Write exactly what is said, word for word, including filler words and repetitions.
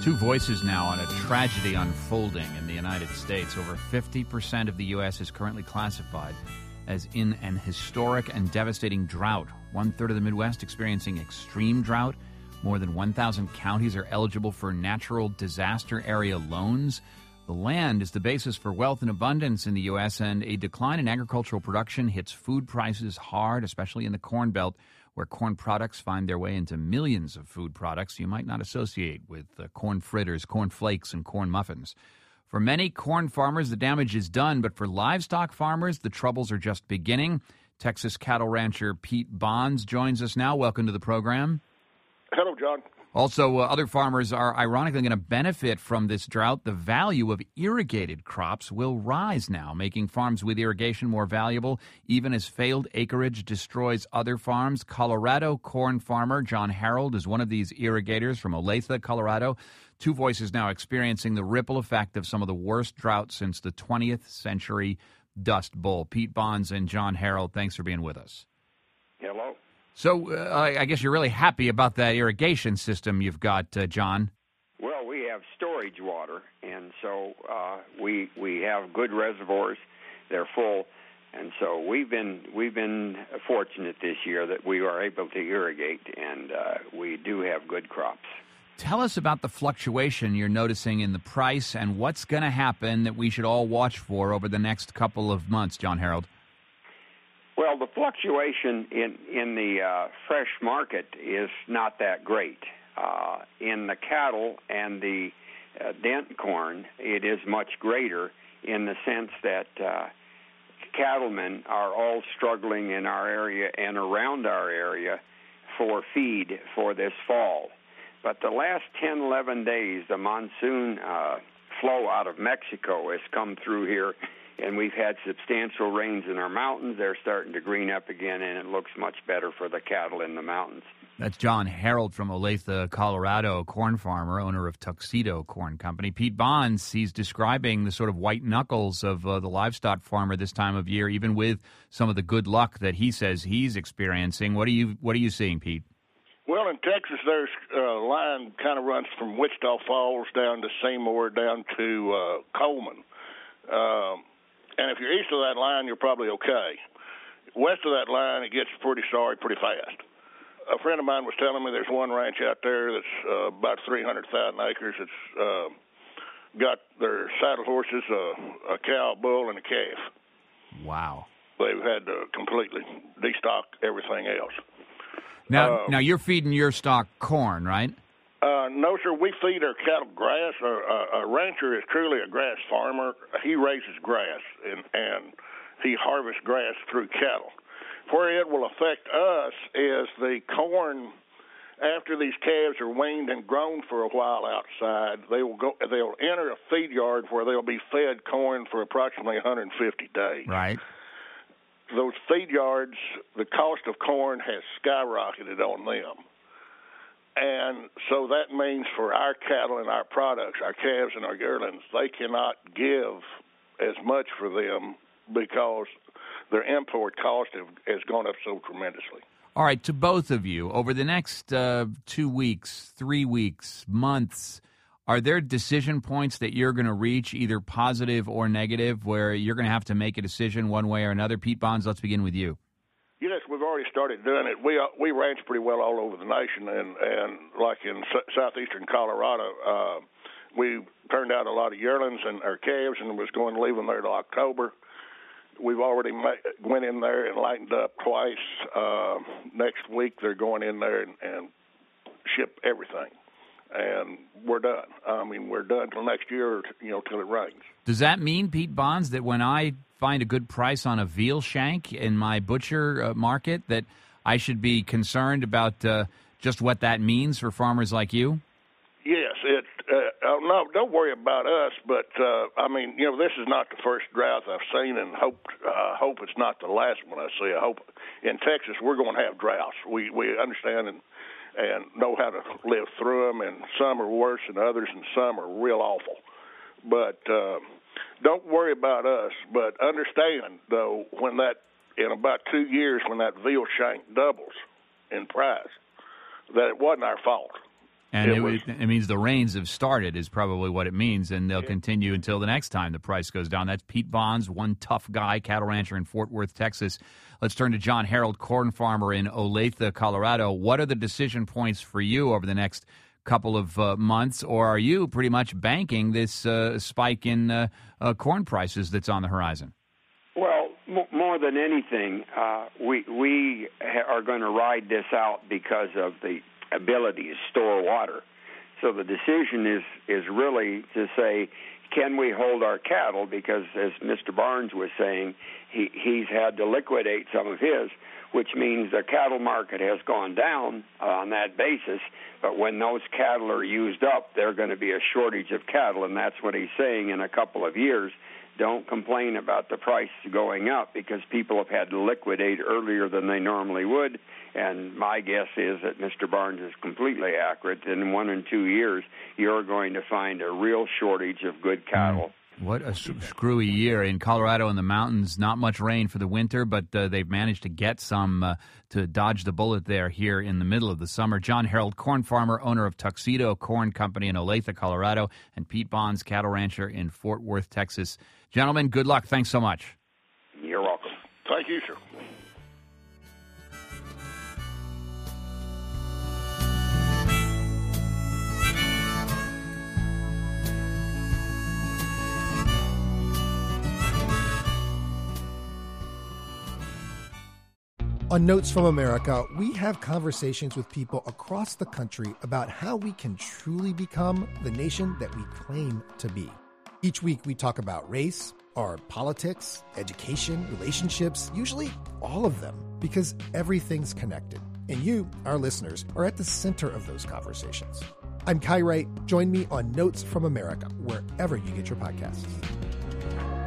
Two voices now on a tragedy unfolding in the United States. Over fifty percent of the U S is currently classified as in an historic and devastating drought. One-third of the Midwest experiencing extreme drought. More than one thousand counties are eligible for natural disaster area loans. The land is the basis for wealth and abundance in the U S, and a decline in agricultural production hits food prices hard, especially in the Corn Belt, where corn products find their way into millions of food products you might not associate with uh, corn fritters, corn flakes, and corn muffins. For many corn farmers, the damage is done, but for livestock farmers, the troubles are just beginning. Texas cattle rancher Pete Bonds joins us now. Welcome to the program. Hello, John. Also, uh, other farmers are ironically going to benefit from this drought. The value of irrigated crops will rise now, making farms with irrigation more valuable, even as failed acreage destroys other farms. Colorado corn farmer John Harold is one of these irrigators from Olathe, Colorado. Two voices now experiencing the ripple effect of some of the worst droughts since the twentieth century Dust Bowl. Pete Bonds and John Harold, thanks for being with us. Hello. So uh, I guess you're really happy about that irrigation system you've got, uh, John. Well, we have storage water, and so uh, we we have good reservoirs. They're full, and so we've been we've been fortunate this year that we are able to irrigate, and uh, we do have good crops. Tell us about the fluctuation you're noticing in the price and what's going to happen that we should all watch for over the next couple of months, John Harold. Well, the fluctuation in, in the uh, fresh market is not that great. Uh, in the cattle and the uh, dent corn, it is much greater in the sense that uh, cattlemen are all struggling in our area and around our area for feed for this fall. But the last ten, eleven days, the monsoon uh, flow out of Mexico has come through here, and we've had substantial rains in our mountains. They're starting to green up again, and it looks much better for the cattle in the mountains. That's John Harold from Olathe, Colorado, corn farmer, owner of Tuxedo Corn Company. Pete Bonds, he's describing the sort of white knuckles of uh, the livestock farmer this time of year, even with some of the good luck that he says he's experiencing. What are you What are you seeing, Pete? Well, in Texas, there's a uh, line kind of runs from Wichita Falls down to Seymour down to uh, Coleman. Um, And if you're east of that line, you're probably okay. West of that line, it gets pretty sorry pretty fast. A friend of mine was telling me there's one ranch out there that's uh, about three hundred thousand acres. It's uh, got their saddle horses, uh, a cow, a bull, and a calf. Wow. They've had to completely destock everything else. Now, uh, now you're feeding your stock corn, right? Uh, no, sir. We feed our cattle grass. A, a rancher is truly a grass farmer. He raises grass, and, and he harvests grass through cattle. Where it will affect us is the corn. After these calves are weaned and grown for a while outside, they will go. They'll enter a feed yard where they'll be fed corn for approximately one hundred fifty days. Right. Those feed yards, the cost of corn has skyrocketed on them. And so that means for our cattle and our products, our calves and our yearlings, they cannot give as much for them because their import cost have, has gone up so tremendously. All right, to both of you, over the next uh, two weeks, three weeks, months, are there decision points that you're going to reach, either positive or negative, where you're going to have to make a decision one way or another? Pete Bonds, let's begin with you. Yes, we've already started doing it. We uh, we ranch pretty well all over the nation, and, and like in s- southeastern Colorado, uh, we turned out a lot of yearlings and our calves, and was going to leave them there till October. We've already ma- went in there and lightened up twice. Uh, next week they're going in there and, and ship everything, and we're done. I mean, we're done till next year, you know, till it rains. Does that mean, Pete Bonds, that when I find a good price on a veal shank in my butcher uh, market, that I should be concerned about uh, just what that means for farmers like you? Yes, it. Uh, no, don't worry about us. But uh, I mean, you know, this is not the first drought I've seen, and hope uh, hope it's not the last one I see. I hope in Texas we're going to have droughts. We we understand and and know how to live through them, and some are worse than others, and some are real awful. But uh, don't worry about us. But understand, though, when that in about two years, when that veal shank doubles in price, that it wasn't our fault. And it, it, was, it means the rains have started is probably what it means, and they'll yeah. continue until the next time the price goes down. That's Pete Bonds, one tough guy, cattle rancher in Fort Worth, Texas. Let's turn to John Harold, corn farmer in Olathe, Colorado. What are the decision points for you over the next couple of uh, months, or are you pretty much banking this uh, spike in uh, uh, corn prices that's on the horizon? Well, m- more than anything, uh, we we ha- are going to ride this out because of the ability to store water. So the decision is is really to say, can we hold our cattle? Because as Mister Barnes was saying, he he's had to liquidate some of his, which means the cattle market has gone down uh, on that basis. But when those cattle are used up, there's going to be a shortage of cattle, and that's what he's saying in a couple of years. Don't complain about the price going up because people have had to liquidate earlier than they normally would. And my guess is that Mister Barnes is completely accurate. In one and two years, you're going to find a real shortage of good cattle. What a screwy year. In Colorado in the mountains, not much rain for the winter, but uh, they've managed to get some uh, to dodge the bullet there here in the middle of the summer. John Harold, corn farmer, owner of Tuxedo Corn Company in Olathe, Colorado, and Pete Bonds, cattle rancher in Fort Worth, Texas. Gentlemen, good luck. Thanks so much. You're welcome. Thank you, sir. On Notes from America, we have conversations with people across the country about how we can truly become the nation that we claim to be. Each week we talk about race, our politics, education, relationships, usually all of them, because everything's connected. And you, our listeners, are at the center of those conversations. I'm Kai Wright. Join me on Notes from America, wherever you get your podcasts.